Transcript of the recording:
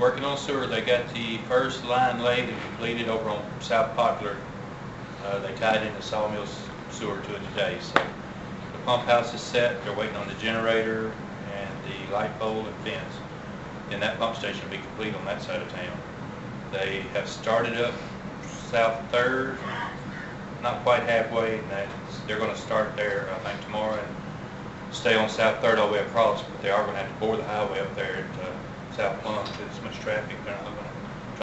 working on sewer. They got the first line laid and completed over on South Poplar. They tied in the Sawmills sewer to it today. So the pump house is set. They're waiting on the generator and the light pole and fence. Then that pump station will be complete on that side of town. They have started up South 3rd, not quite halfway, and they're going to start there, I think, tomorrow and stay on South 3rd all the way across, but they are going to have to bore the highway up there at South Plum because there's so much traffic. They're not going